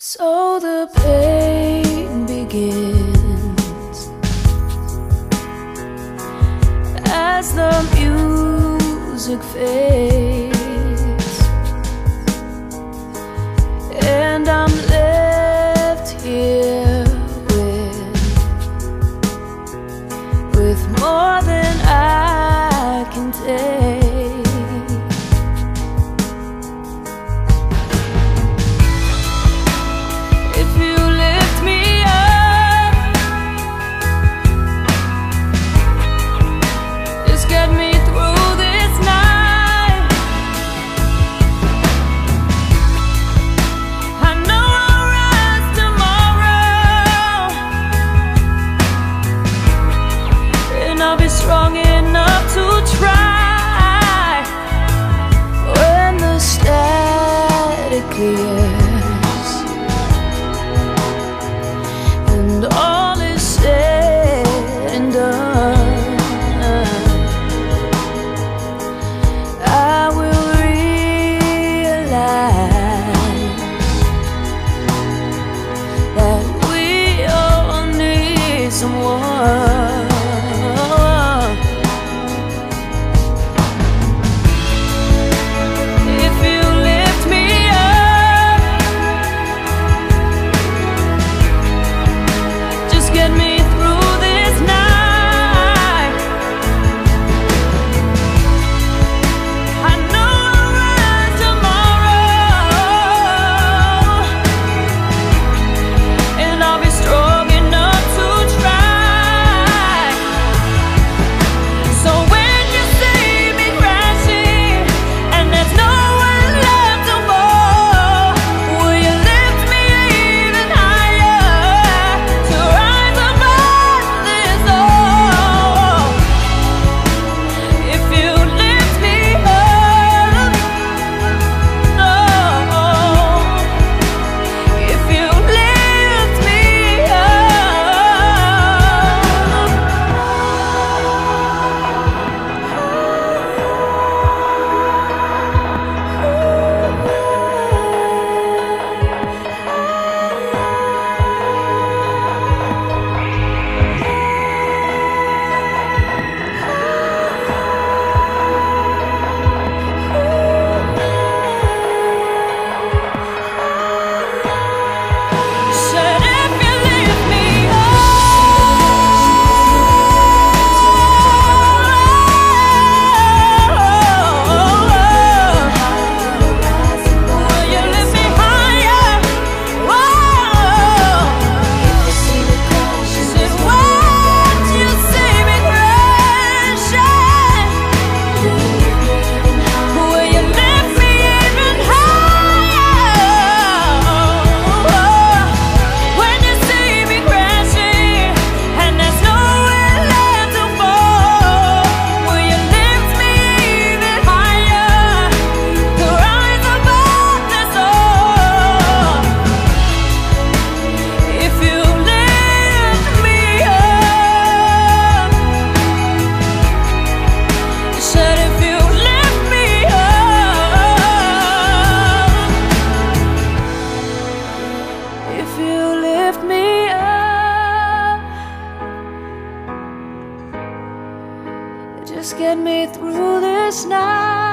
So the pain begins as the music fades, and I'm left here with more than I can take. I'll be strong enough to try when the static clears and all is said and done. I will realize that we all need someone. Just get me through this night.